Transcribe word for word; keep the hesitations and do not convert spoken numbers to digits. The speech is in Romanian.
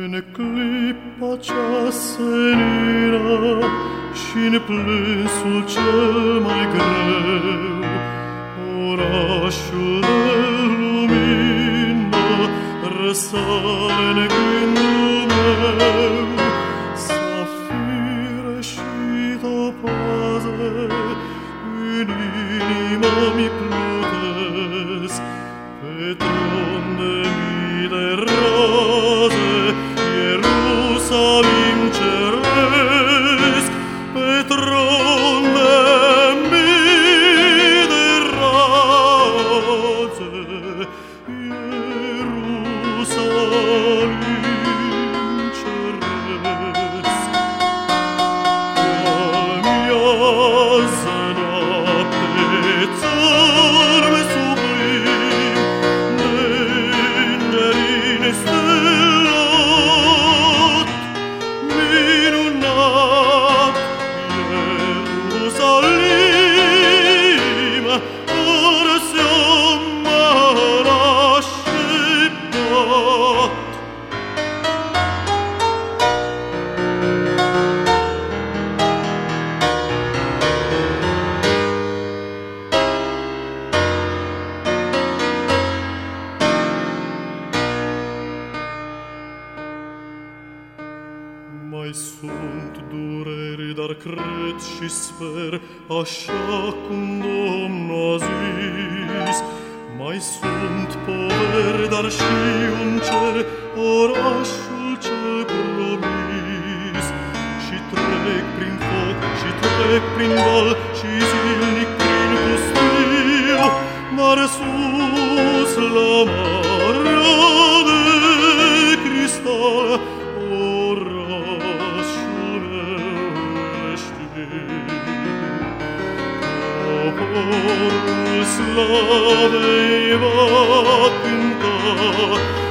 În clipa cea senină și-n plânsul cel mai greu, orașul de lumină răsare-n gândul meu. S-a fi rășit o pază, în inima-mi plutesc, pe tron de mii de raze, Ierusalim ceresc, pe tron de mii de raze, Ierusalim ceresc. Amiază noapte, țărm sublim, de-ngeri nestelat, minunat Ierusalim, ărseam așteptat. Mai sunt dureri, dar cred și sper, așa cum Domnul a zis. Mai sunt poveri, dar și un cer, orașul cel promis. Și trec prin foc, și trec prin val, și zilnic prin pustiu, dar sus la marea de cristal, orașul meu știu. Poporul slavei va cânta,